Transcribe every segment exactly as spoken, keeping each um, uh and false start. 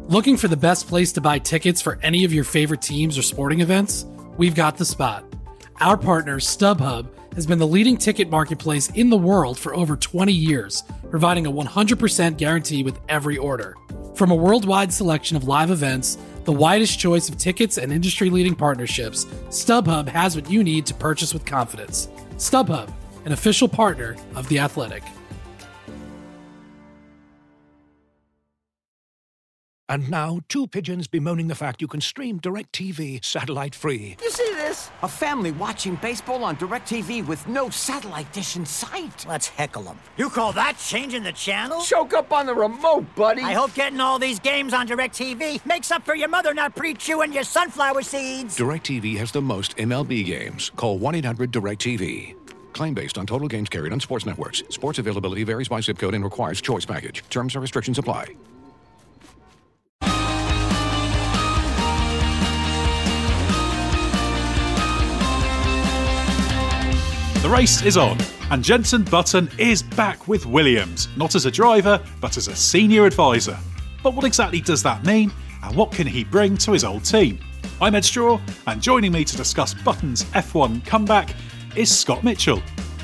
Looking for the best place to buy tickets for any of your favorite teams or sporting events? We've got the spot. Our partner, StubHub, has been the leading ticket marketplace in the world for over twenty years, providing a one hundred percent guarantee with every order. From a worldwide selection of live events, the widest choice of tickets and industry-leading partnerships, StubHub has what you need to purchase with confidence. StubHub, an official partner of The Athletic. And now, two pigeons bemoaning the fact you can stream DirecTV satellite-free. You see this? A family watching baseball on DirecTV with no satellite dish in sight. Let's heckle them. You call that changing the channel? Choke up on the remote, buddy. I hope getting all these games on DirecTV makes up for your mother not pre-chewing your sunflower seeds. DirecTV has the most M L B games. Call one eight hundred direct T V. Claim based on total games carried on sports networks. Sports availability varies by zip code and requires choice package. Terms and restrictions apply. The race is on, and Jenson Button is back with Williams, not as a driver, but as a senior advisor. But what exactly does that mean, and what can he bring to his old team? I'm Ed Straw, and joining me to discuss Button's F one comeback is Scott Mitchell.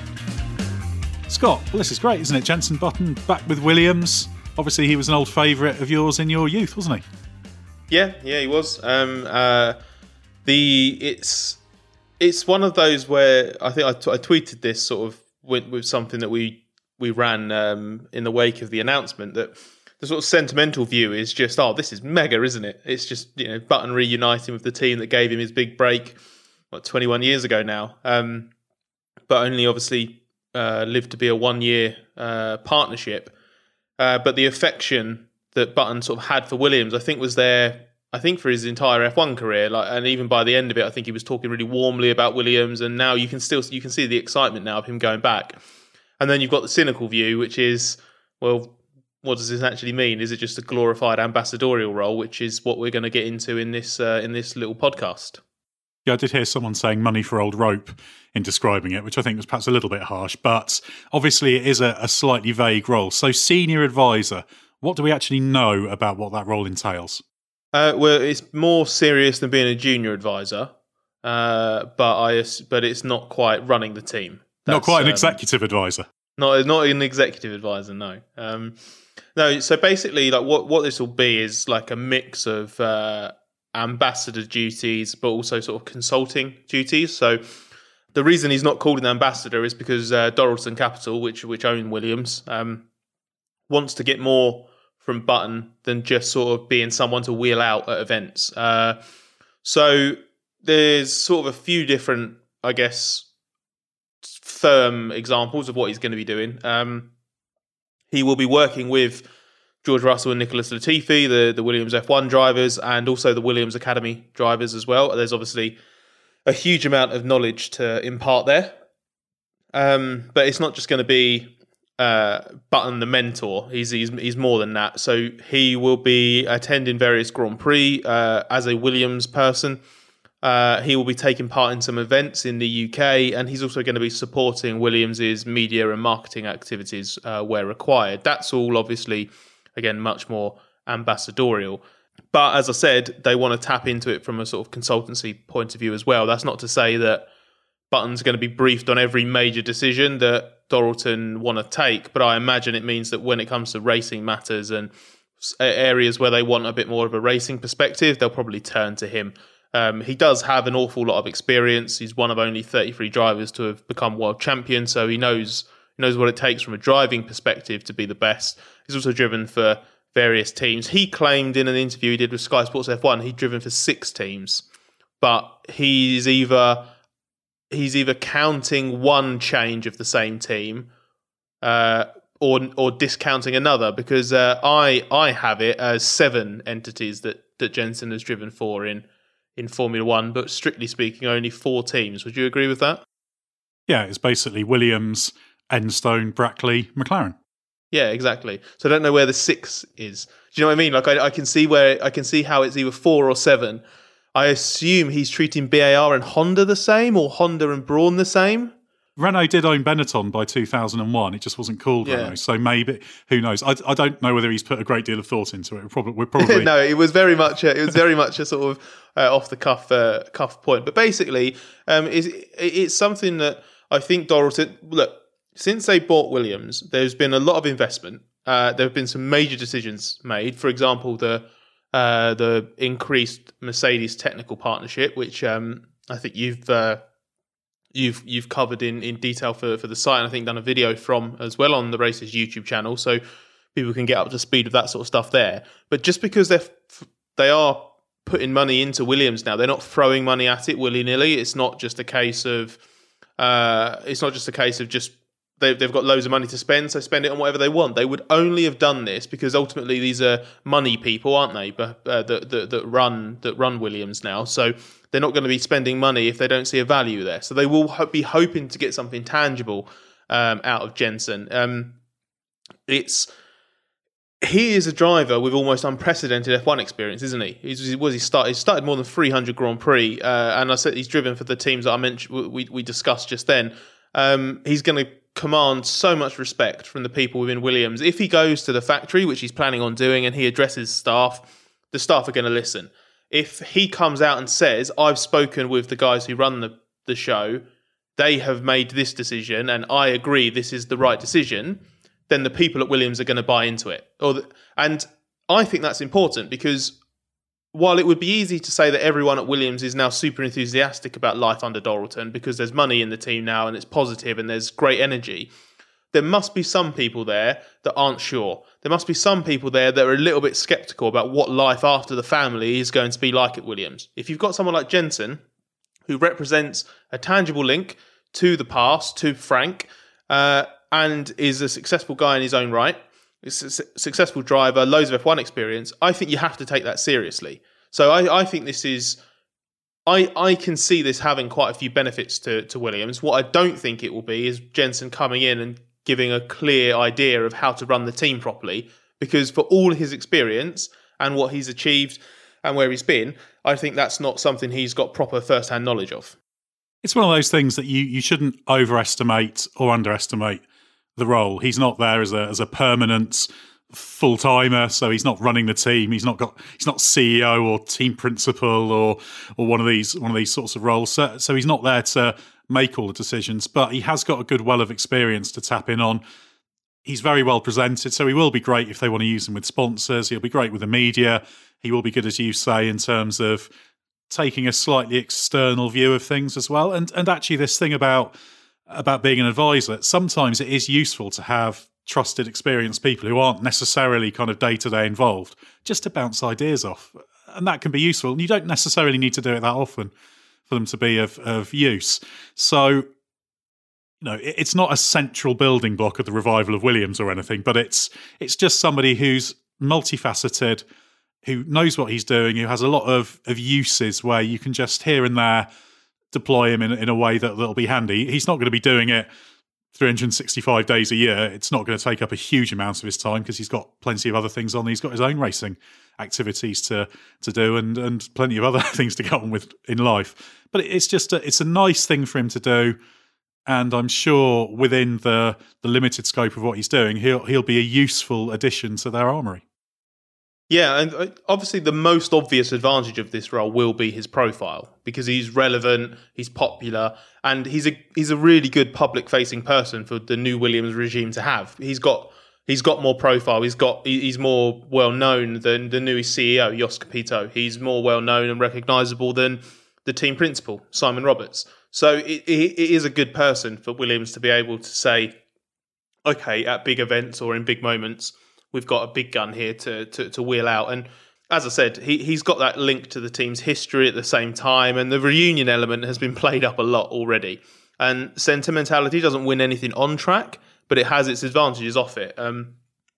Scott, well, this is great, isn't it? Jenson Button back with Williams. Obviously, he was an old favourite of yours in your youth, wasn't he? Yeah, yeah, he was. Um, uh, the it's. It's one of those where I think I, t- I tweeted this sort of with, with something that we we ran um, in the wake of the announcement, that the sort of sentimental view is just, oh, this is mega, isn't it? It's just, you know, Button reuniting with the team that gave him his big break, what, twenty-one years ago now, um, but only obviously uh, lived to be a one-year uh, partnership. Uh, but the affection that Button sort of had for Williams, I think, was there. I think for his entire F one career, like, and even by the end of it, I think he was talking really warmly about Williams. And now you can still you can see the excitement now of him going back. And then you've got the cynical view, which is, well, what does this actually mean? Is it just a glorified ambassadorial role, which is what we're going to get into in this uh, in this little podcast? Yeah, I did hear someone saying money for old rope in describing it, which I think was perhaps a little bit harsh. But obviously, it is a, a slightly vague role. So, senior advisor, what do we actually know about what that role entails? Uh, well, it's more serious than being a junior advisor, uh, but I but it's not quite running the team. That's, not quite an um, executive advisor. Not not an executive advisor. No, um, no. So basically, like what, what this will be is like a mix of uh, ambassador duties, but also sort of consulting duties. So the reason he's not called an ambassador is because uh, Doralton Capital, which which own Williams, um, wants to get more from Button than just sort of being someone to wheel out at events. Uh, so there's sort of a few different, I guess, firm examples of what he's going to be doing. Um, he will be working with George Russell and Nicholas Latifi, the, the Williams F one drivers, and also the Williams Academy drivers as well. There's obviously a huge amount of knowledge to impart there. Um, but it's not just going to be Uh, Button the mentor. He's, he's he's more than that. So he will be attending various Grand Prix uh, as a Williams person. Uh, he will be taking part in some events in the U K, and he's also going to be supporting Williams's media and marketing activities uh, where required. That's all obviously, again, much more ambassadorial. But as I said, they want to tap into it from a sort of consultancy point of view as well. That's not to say that Button's going to be briefed on every major decision that Doralton want to take, but I imagine it means that when it comes to racing matters and areas where they want a bit more of a racing perspective, they'll probably turn to him. Um, he does have an awful lot of experience. He's one of only thirty-three drivers to have become world champion, so he knows he knows what it takes from a driving perspective to be the best. He's also driven for various teams. He claimed in an interview he did with Sky Sports F one, he'd driven for six teams, but he's either he's either counting one change of the same team uh, or or discounting another, because uh, I I have it as seven entities that, that Jenson has driven for in, in Formula One, but strictly speaking, only four teams. Would you agree with that? Yeah, it's basically Williams, Enstone, Brackley, McLaren. Yeah, exactly. So I don't know where the six is. Do you know what I mean? Like I, I can see where I can see how it's either four or seven. I assume he's treating B A R and Honda the same, or Honda and Brawn the same. Renault did own Benetton by two thousand one. It just wasn't called Yeah. Renault. So maybe, who knows? I, I don't know whether he's put a great deal of thought into it. We're probably, we're probably no, it was very much a, it was very much a sort of uh, off the cuff uh, cuff point. But basically, um, is it, it's something that I think Dorilton, look, since they bought Williams, there's been a lot of investment. Uh, there have been some major decisions made. For example, the uh, the increased Mercedes technical partnership, which um, I think you've uh, you've you've covered in, in detail for, for the site, and I think done a video from as well on the Races YouTube channel, so people can get up to speed with that sort of stuff there. But just because they're they are putting money into Williams now, they're not throwing money at it willy nilly. It's not just a case of uh, it's not just a case of just They've, they've got loads of money to spend, so spend it on whatever they want. They would only have done this because ultimately these are money people, aren't they? But uh, that, that that run that run Williams now, so they're not going to be spending money if they don't see a value there. So they will ho- be hoping to get something tangible um, out of Jenson. Um, it's he is a driver with almost unprecedented F one experience, isn't he? He's, he was he started he started more than three hundred Grand Prix, uh, and I said he's driven for the teams that I mentioned we we discussed just then. Um, he's going to command so much respect from the people within Williams. If he goes to the factory, which he's planning on doing, and he addresses staff, the staff are going to listen. If he comes out and says, I've spoken with the guys who run the, the show, they have made this decision, and I agree this is the right decision, then the people at Williams are going to buy into it. Or the, and I think that's important because while it would be easy to say that everyone at Williams is now super enthusiastic about life under Dorilton because there's money in the team now and it's positive and there's great energy, there must be some people there that aren't sure. There must be some people there that are a little bit sceptical about what life after the family is going to be like at Williams. If you've got someone like Jenson, who represents a tangible link to the past, to Frank, uh, and is a successful guy in his own right, is a successful driver, loads of F one experience, I think you have to take that seriously. So I, I think this is, I I can see this having quite a few benefits to, to Williams. What I don't think it will be is Jenson coming in and giving a clear idea of how to run the team properly, because for all his experience and what he's achieved and where he's been, I think that's not something he's got proper first-hand knowledge of. It's one of those things that you, you shouldn't overestimate or underestimate the role. He's not there as a as a permanent full timer, so he's not running the team. He's not got he's not C E O or team principal or or one of these one of these sorts of roles. So, so he's not there to make all the decisions, but he has got a good well of experience to tap in on. He's very well presented, so he will be great if they want to use him with sponsors. He'll be great with the media. He will be good, as you say, in terms of taking a slightly external view of things as well. And and actually, this thing about about being an advisor, sometimes it is useful to have trusted, experienced people who aren't necessarily kind of day-to-day involved, just to bounce ideas off. And that can be useful. And you don't necessarily need to do it that often for them to be of, of use. So, you know, it's not a central building block of the revival of Williams or anything, but it's it's just somebody who's multifaceted, who knows what he's doing, who has a lot of, of uses where you can just here and there deploy him in, in a way that, that'll be handy. He's not going to be doing it three hundred sixty-five days a year. It's not going to take up a huge amount of his time because he's got plenty of other things on. He's got his own racing activities to to do and and plenty of other things to get on with in life. But it's just a, it's a nice thing for him to do, and I'm sure within the the limited scope of what he's doing, he'll he'll be a useful addition to their armoury. Yeah, and obviously the most obvious advantage of this role will be his profile, because he's relevant, he's popular, and he's a he's a really good public-facing person for the new Williams regime to have. He's got he's got more profile. He's got he's more well known than the new C E O, Jos Capito. He's more well known and recognisable than the team principal, Simon Roberts. So it, it, it is a good person for Williams to be able to say, okay, at big events or in big moments, we've got a big gun here to, to to wheel out. And as I said, he, he's got that link to the team's history at the same time, and the reunion element has been played up a lot already. And sentimentality doesn't win anything on track, but it has its advantages off it. Um,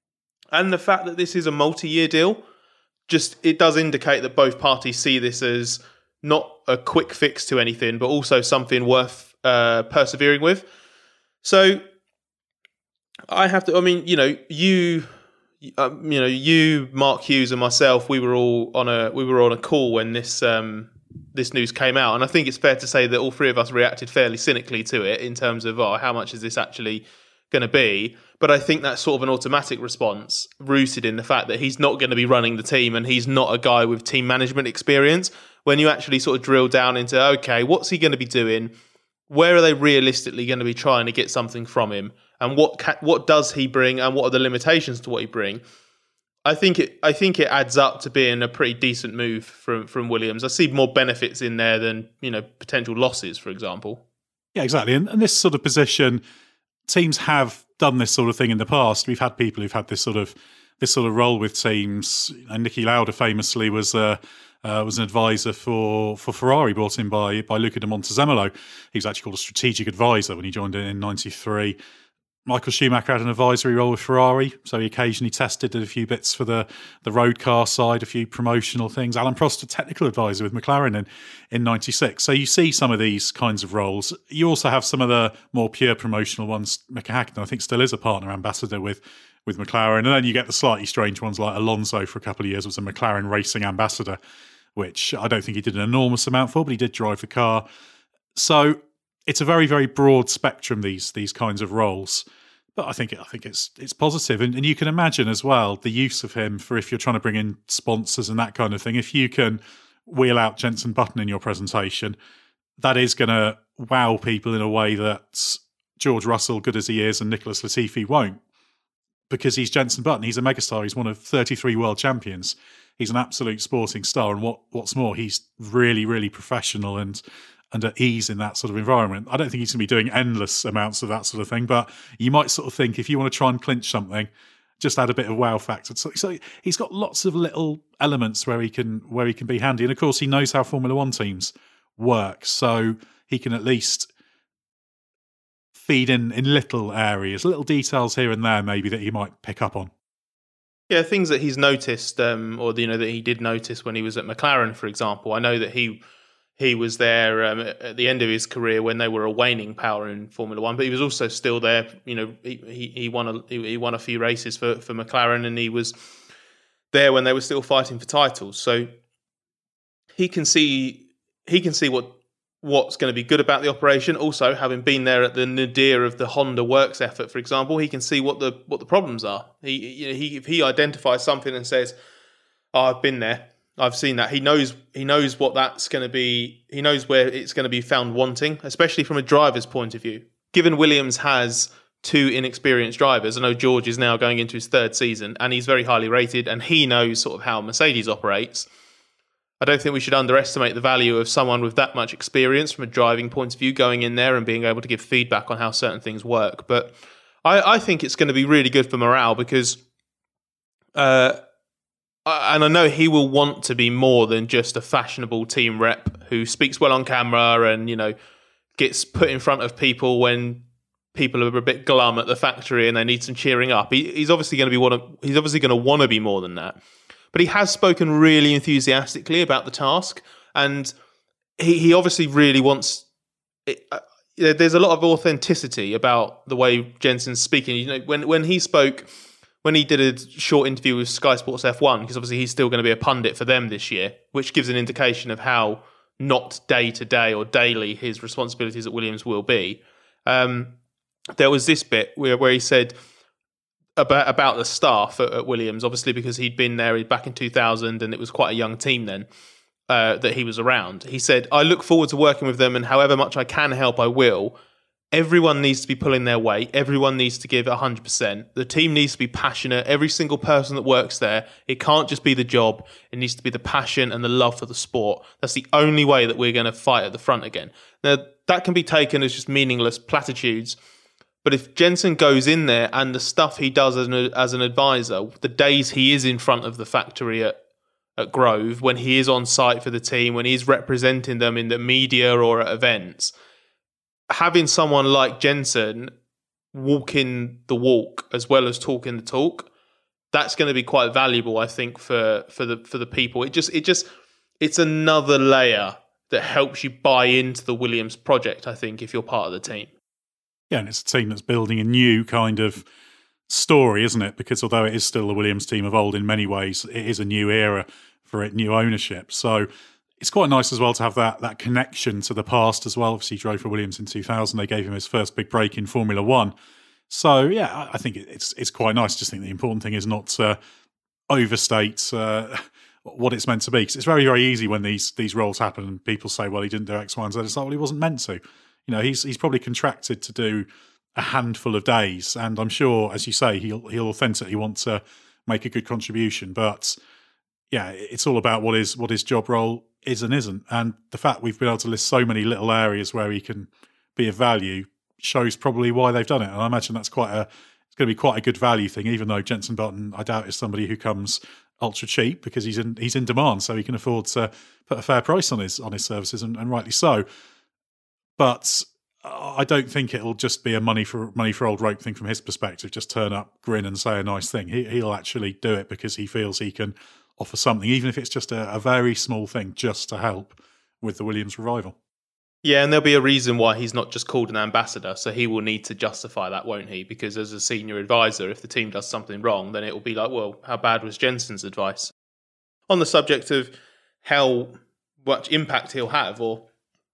and the fact that this is a multi-year deal, just it does indicate that both parties see this as not a quick fix to anything, but also something worth uh, persevering with. So I have to, I mean, you know, you... Um, you know, you, Mark Hughes, and myself, we were all on a we were on a call when this um, this news came out. And I think it's fair to say that all three of us reacted fairly cynically to it in terms of, oh, how much is this actually going to be? But I think that's sort of an automatic response rooted in the fact that he's not going to be running the team and he's not a guy with team management experience. When you actually sort of drill down into, okay, what's he going to be doing? Where are they realistically going to be trying to get something from him? And what ca- what does he bring and what are the limitations to what he bring? I think it I think it adds up to being a pretty decent move from, from Williams. I see more benefits in there than, you know, potential losses, for example. Yeah, exactly. And, and this sort of position, teams have done this sort of thing in the past. We've had people who've had this sort of this sort of role with teams. And Niki Lauda famously was uh, uh, was an advisor for, for Ferrari, brought in by by Luca de Montezemolo. He was actually called a strategic advisor when he joined in in ninety-three. Michael Schumacher had an advisory role with Ferrari, so he occasionally tested, did a few bits for the, the road car side, a few promotional things. Alan Prost, a technical advisor with McLaren in, in ninety-six. So you see some of these kinds of roles. You also have some of the more pure promotional ones. Mika Hakkinen, I think, still is a partner ambassador with, with McLaren. And then you get the slightly strange ones like Alonso for a couple of years was a McLaren racing ambassador, which I don't think he did an enormous amount for, but he did drive the car. So it's a very, very broad spectrum, these these kinds of roles. But I think I think it's it's positive. And, and you can imagine as well the use of him for if you're trying to bring in sponsors and that kind of thing. If you can wheel out Jenson Button in your presentation, that is going to wow people in a way that George Russell, good as he is, and Nicholas Latifi won't. Because he's Jenson Button. He's a megastar. He's one of thirty-three world champions. He's an absolute sporting star. And what what's more, he's really, really professional and and at ease in that sort of environment. I don't think he's going to be doing endless amounts of that sort of thing, but you might sort of think if you want to try and clinch something, just add a bit of wow factor. So, so he's got lots of little elements where he can where he can be handy. And of course, he knows how Formula One teams work, so he can at least feed in in little areas, little details here and there maybe that he might pick up on. Yeah, things that he's noticed, um, or you know that he did notice when he was at McLaren, for example. I know that he he was there um, at the end of his career when they were a waning power in Formula One, but he was also still there. You know, he he, he won a he, he won a few races for, for McLaren, and he was there when they were still fighting for titles. So he can see he can see what what's going to be good about the operation. Also, having been there at the nadir of the Honda Works effort, for example, he can see what the what the problems are. He you know, he if he identifies something and says, "Oh, I've been there. I've seen that." He knows he knows what that's going to be. He knows where it's going to be found wanting, especially from a driver's point of view. Given Williams has two inexperienced drivers, I know George is now going into his third season, and he's very highly rated, and he knows sort of how Mercedes operates. I don't think we should underestimate the value of someone with that much experience from a driving point of view going in there and being able to give feedback on how certain things work. But I, I think it's going to be really good for morale because, uh, and I know he will want to be more than just a fashionable team rep who speaks well on camera and, you know, gets put in front of people when people are a bit glum at the factory and they need some cheering up. He, he's obviously going to be one of, he's obviously going to want to be more than that. But he has spoken really enthusiastically about the task, and he, he obviously really wants. It, uh, there's a lot of authenticity about the way Jenson's speaking. You know, when when he spoke, when he did a short interview with Sky Sports F one, because obviously he's still going to be a pundit for them this year, which gives an indication of how not day to day or daily his responsibilities at Williams will be. Um, there was this bit where where he said. About about the staff at, at Williams, obviously because he'd been there back in two thousand and it was quite a young team then uh, that he was around. He said, "I look forward to working with them, and however much I can help, I will. Everyone needs to be pulling their weight. Everyone needs to give one hundred percent. The team needs to be passionate. Every single person that works there, it can't just be the job. It needs to be the passion and the love for the sport. That's the only way that we're going to fight at the front again." Now, that can be taken as just meaningless platitudes. But if Jenson goes in there and the stuff he does as an, as an advisor, the days he is in front of the factory at, at Grove, when he is on site for the team, when he's representing them in the media or at events, having someone like Jenson walking the walk as well as talking the talk, that's going to be quite valuable, I think, for for the for the people. It just it just it's another layer that helps you buy into the Williams project, I think, if you're part of the team. Yeah, and it's a team that's building a new kind of story, isn't it? Because although it is still the Williams team of old in many ways, it is a new era for it, new ownership. So it's quite nice as well to have that that connection to the past as well. Obviously, he drove for Williams in two thousand. They gave him his first big break in Formula One. So, yeah, I think it's it's quite nice. I just think the important thing is not to overstate uh, what it's meant to be. Because it's very, very easy when these these roles happen and people say, well, he didn't do X, Y, and Z. It's like, well, he wasn't meant to. You know, he's he's probably contracted to do a handful of days. And I'm sure, as you say, he'll he'll authentically want to make a good contribution. But, yeah, it's all about what is what his job role is and isn't. And the fact we've been able to list so many little areas where he can be of value shows probably why they've done it. And I imagine that's quite a it's going to be quite a good value thing, even though Jenson Button, I doubt, is somebody who comes ultra cheap because he's in he's in demand, so he can afford to put a fair price on his on his services, and, and rightly so. But I don't think it'll just be a money for money for old rope thing from his perspective. Just turn up, grin, and say a nice thing. He, he'll actually do it because he feels he can offer something, even if it's just a, a very small thing, just to help with the Williams revival. Yeah, and there'll be a reason why he's not just called an ambassador, so he will need to justify that, won't he? Because as a senior advisor, if the team does something wrong, then it will be like, well, how bad was Jenson's advice? On the subject of how much impact he'll have, or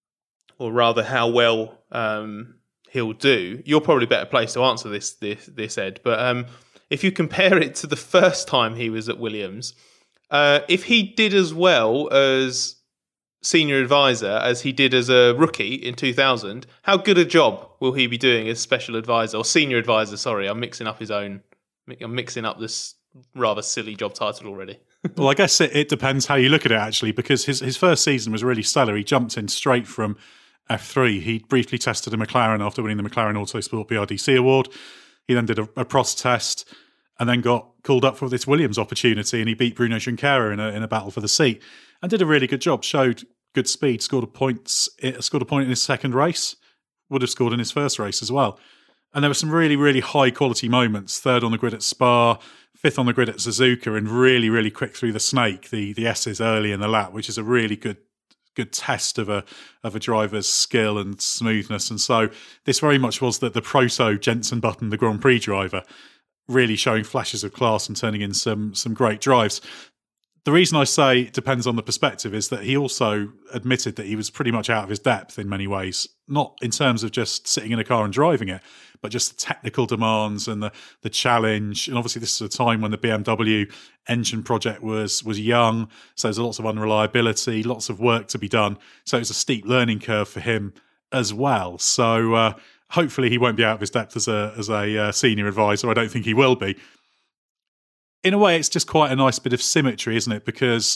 or rather how well um, he'll do, you're probably better placed to answer this, this, this Ed. But um, if you compare it to the first time he was at Williams, uh, if he did as well as senior advisor as he did as a rookie in two thousand, how good a job will he be doing as special advisor or senior advisor? Sorry, I'm mixing up his own. I'm mixing up this rather silly job title already. Well, I guess it, it depends how you look at it, actually, because his, his first season was really stellar. He jumped in straight from F three. He briefly tested a McLaren after winning the McLaren Autosport B R D C award. He then did a, a Prost test and then got called up for this Williams opportunity, and he beat Bruno Junqueira in a, in a battle for the seat and did a really good job, showed good speed, scored a, points, scored a point in his second race, would have scored in his first race as well. And there were some really, really high-quality moments, third on the grid at Spa, fifth on the grid at Suzuka, and really, really quick through the snake, the the S's early in the lap, which is a really good good test of a of a driver's skill and smoothness. And so this very much was the, the proto Jenson Button, the Grand Prix driver, really showing flashes of class and turning in some some great drives. The reason I say it depends on the perspective is that he also admitted that he was pretty much out of his depth in many ways, not in terms of just sitting in a car and driving it, but just the technical demands and the the challenge. And obviously this is a time when the B M W engine project was was young, so there's lots of unreliability, lots of work to be done. So it's a steep learning curve for him as well. So uh, hopefully he won't be out of his depth as a as a uh, senior advisor. I don't think he will be. In a way, it's just quite a nice bit of symmetry, isn't it? Because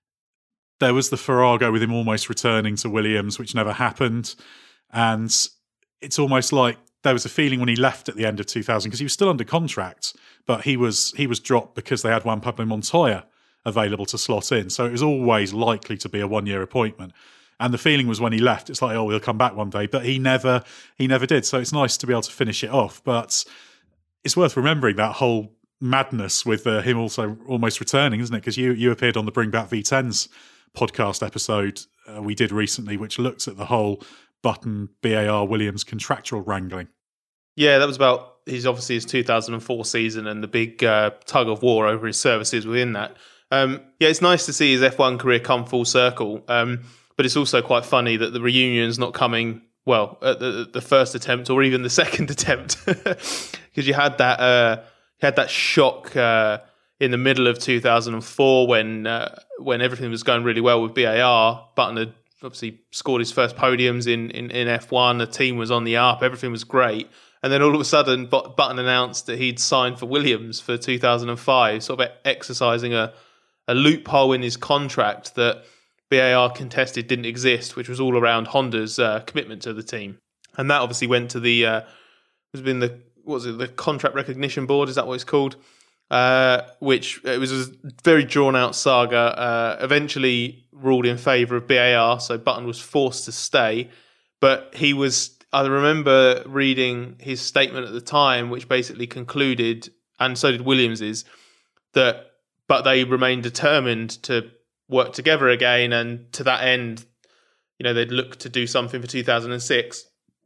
there was the Farrago with him almost returning to Williams, which never happened. And it's almost like there was a feeling when he left at the end of two thousand, because he was still under contract, but he was he was dropped because they had Juan Pablo Montoya available to slot in. So it was always likely to be a one-year appointment. And the feeling was when he left, it's like, oh, he'll come back one day. But he never he never did. So it's nice to be able to finish it off. But it's worth remembering that whole madness with uh, him also almost returning, isn't it? Because you you appeared on the Bring Back V tens podcast episode uh, we did recently, which looks at the whole Button B A R Williams contractual wrangling. Yeah, that was about his obviously his two thousand four season and the big uh, tug of war over his services within that. Um, yeah, it's nice to see his F one career come full circle, um, but it's also quite funny that the reunion's not coming, well, at the, the first attempt or even the second attempt, because you had that uh, you had that shock uh, in the middle of two thousand four when uh, when everything was going really well with B A R. Button had obviously scored his first podiums in, in, in F one. The team was on the up. Everything was great. And then all of a sudden, Button announced that he'd signed for Williams for two thousand five, sort of exercising a, a loophole in his contract that B A R contested didn't exist, which was all around Honda's uh, commitment to the team. And that obviously went to the, uh, has been the, what was it, the Contract Recognition Board, is that what it's called? Uh, which it was a very drawn out saga, uh, eventually ruled in favour of B A R, so Button was forced to stay. But he was, I remember reading his statement at the time, which basically concluded, and so did Williams's, that but they remained determined to work together again, and to that end, you know, they'd look to do something for two thousand six.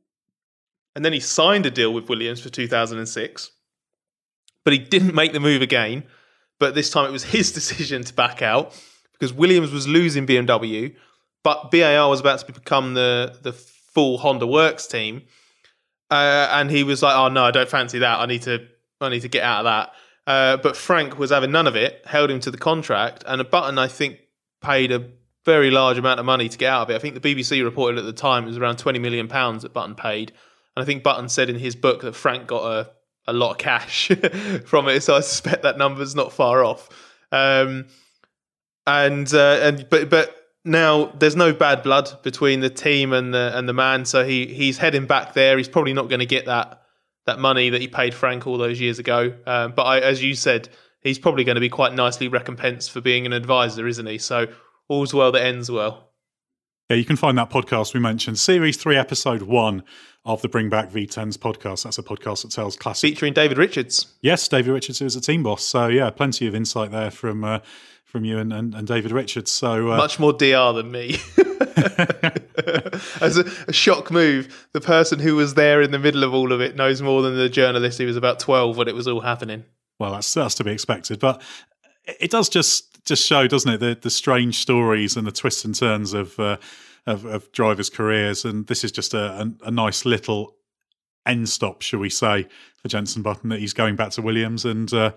And then he signed a deal with Williams for two thousand six. But he didn't make the move again. But this time it was his decision to back out because Williams was losing B M W. but B A R was about to become the the full Honda Works team, uh, and he was like, "Oh no, I don't fancy that. I need to I need to get out of that." Uh, but Frank was having none of it, held him to the contract, and Button, I think, paid a very large amount of money to get out of it. I think the B B C reported at the time it was around twenty million pounds that Button paid. And I think Button said in his book that Frank got a, a lot of cash from it, so I suspect that number's not far off. Um, and uh, and but but now there's no bad blood between the team and the and the man, so he he's heading back there. He's probably not going to get that that money that he paid Frank all those years ago. Um, but I, as you said, he's probably going to be quite nicely recompensed for being an advisor, isn't he? So all's well that ends well. Yeah, you can find that podcast we mentioned, Series three, Episode one of the Bring Back V tens podcast. That's a podcast that tells classic... Featuring David Richards. Yes, David Richards, who was a team boss. So, yeah, plenty of insight there from uh, from you and, and, and David Richards. So uh... Much more D R than me. As a, a shock move, the person who was there in the middle of all of it knows more than the journalist who was about twelve when it was all happening. Well, that's, that's to be expected. But it does just... just show, doesn't it, the the strange stories and the twists and turns of uh, of, of drivers' careers, and this is just a, a, a nice little end stop, shall we say, for Jenson Button, that he's going back to Williams. And uh,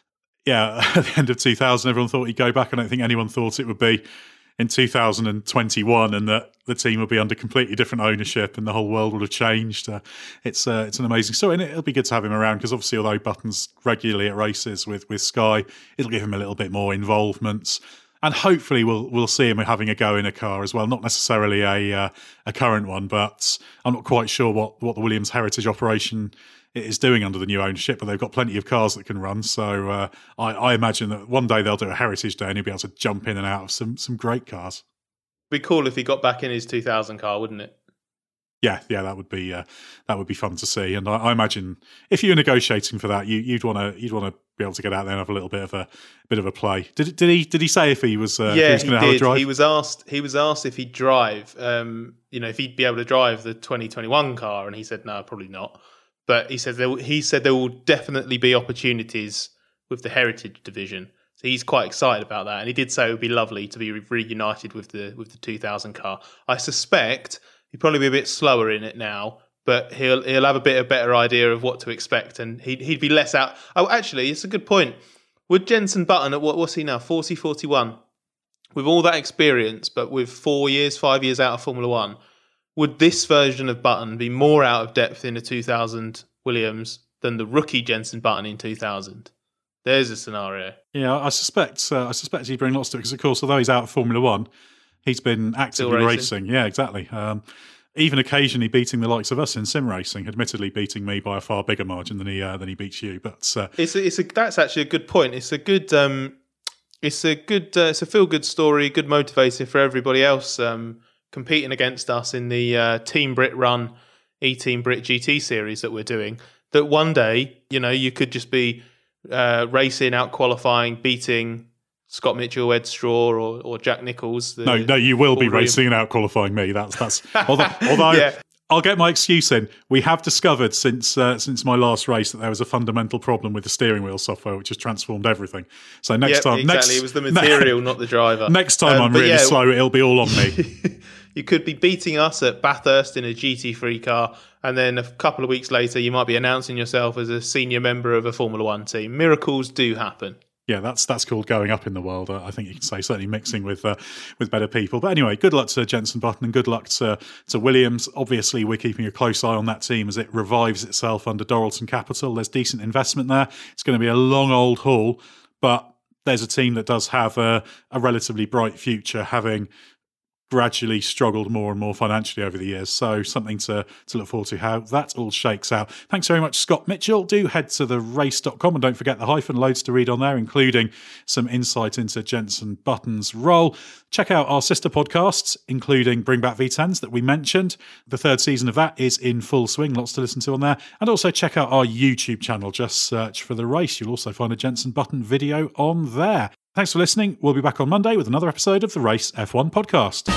yeah, at the end of two thousand, everyone thought he'd go back. I don't think anyone thought it would be in two thousand twenty-one, and that the team will be under completely different ownership, and the whole world will have changed. Uh, it's uh, it's an amazing story, and it'll be good to have him around because obviously, although Button's regularly at races with with Sky, it'll give him a little bit more involvement, and hopefully we'll we'll see him having a go in a car as well. Not necessarily a uh, a current one, but I'm not quite sure what what the Williams Heritage operation is doing under the new ownership, but they've got plenty of cars that can run. So uh, I, I imagine that one day they'll do a Heritage Day and he'll be able to jump in and out of some some great cars. It'd be cool if he got back in his two thousand car, wouldn't it? Yeah, yeah, that would be uh, that would be fun to see. And I, I imagine if you were negotiating for that, you, you'd want to you'd want to be able to get out there and have a little bit of a bit of a play. Did did he did he say if he was uh, yeah if he was going to have a drive? He was asked he was asked if he'd drive, um, you know, if he'd be able to drive the twenty twenty-one car, and he said no, probably not. But he said there will, he said there will definitely be opportunities with the Heritage division. So he's quite excited about that, and he did say it would be lovely to be reunited with the with the two thousand car. I suspect he'd probably be a bit slower in it now, but he'll he'll have a bit of better idea of what to expect, and he'd he'd be less out. Oh, actually, it's a good point. Would Jenson Button at what what's he now forty, forty-one, with all that experience, but with four years, five years out of Formula One, would this version of Button be more out of depth in a two thousand Williams than the rookie Jenson Button in two thousand? There's a scenario. Yeah, I suspect. Uh, I suspect he'd bring lots to it because, of course, although he's out of Formula One, he's been actively racing. racing. Yeah, exactly. Um, even occasionally beating the likes of us in sim racing. Admittedly, beating me by a far bigger margin than he uh, than he beats you. But uh, it's a, it's a, that's actually a good point. It's a good. Um, it's a good. Uh, it's a feel good story. Good motivator for everybody else um, competing against us in the uh, Team Brit Run E-Team Brit G T series that we're doing. That one day, you know, you could just be. Uh, racing, out qualifying, beating Scott Mitchell, Ed Straw, or, or Jack Nicholls. The, no, no, you will be racing and out qualifying me. That's that's. Although, although yeah. I'll get my excuse in. We have discovered since uh, since my last race that there was a fundamental problem with the steering wheel software, which has transformed everything. So next yep, time, exactly, next, it was the material, not the driver. Next time, um, I'm really yeah, slow. It'll be all on me. You could be beating us at Bathurst in a G T three car, and then a couple of weeks later, you might be announcing yourself as a senior member of a Formula One team. Miracles do happen. Yeah, that's that's called going up in the world. I think you can say, certainly mixing with uh, with better people. But anyway, good luck to Jenson Button and good luck to to Williams. Obviously, we're keeping a close eye on that team as it revives itself under Doralton Capital. There's decent investment there. It's going to be a long old haul, but there's a team that does have a, a relatively bright future, having gradually struggled more and more financially over the years. So something to, to look forward to how that all shakes out. Thanks very much, Scott Mitchell. Do head to the race dot com and don't forget the hyphen, loads to read on there, including some insight into Jenson Button's role. Check out our sister podcasts, including Bring Back V tens that we mentioned. The third season of that is in full swing. Lots to listen to on there. And also check out our YouTube channel. Just search for The Race. You'll also find a Jenson Button video on there. Thanks for listening. We'll be back on Monday with another episode of the Race F one podcast.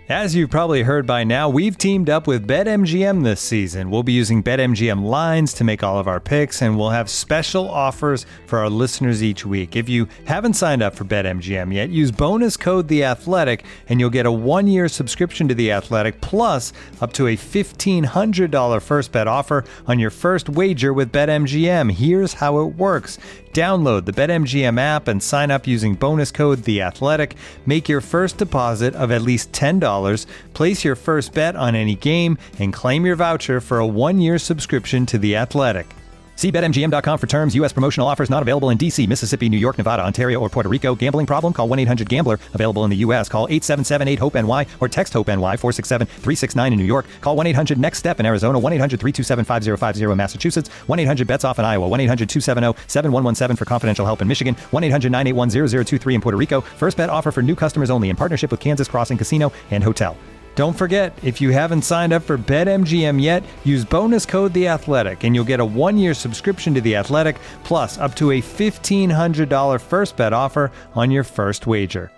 As you've probably heard by now, we've teamed up with BetMGM this season. We'll be using BetMGM lines to make all of our picks, and we'll have special offers for our listeners each week. If you haven't signed up for BetMGM yet, use bonus code The Athletic, and you'll get a one-year subscription to The Athletic, plus up to a fifteen hundred dollars first bet offer on your first wager with BetMGM. Here's how it works. Download the BetMGM app and sign up using bonus code The Athletic. Make your first deposit of at least ten dollars, place your first bet on any game, and claim your voucher for a one-year subscription to The Athletic. See Bet M G M dot com for terms. U S promotional offers not available in D C, Mississippi, New York, Nevada, Ontario, or Puerto Rico. Gambling problem? Call one eight hundred gambler. Available in the U S. Call eight seven seven eight hope N Y or text HOPE-NY four six seven three six nine in New York. Call one eight hundred next step in Arizona. one eight hundred three two seven five zero five zero in Massachusetts. one eight hundred bets off in Iowa. one eight hundred two seven zero seven one one seven for confidential help in Michigan. one eight hundred nine eight one zero zero two three in Puerto Rico. First bet offer for new customers only in partnership with Kansas Crossing Casino and Hotel. Don't forget, if you haven't signed up for BetMGM yet, use bonus code The Athletic, and you'll get a one-year subscription to The Athletic, plus up to a fifteen hundred dollars first bet offer on your first wager.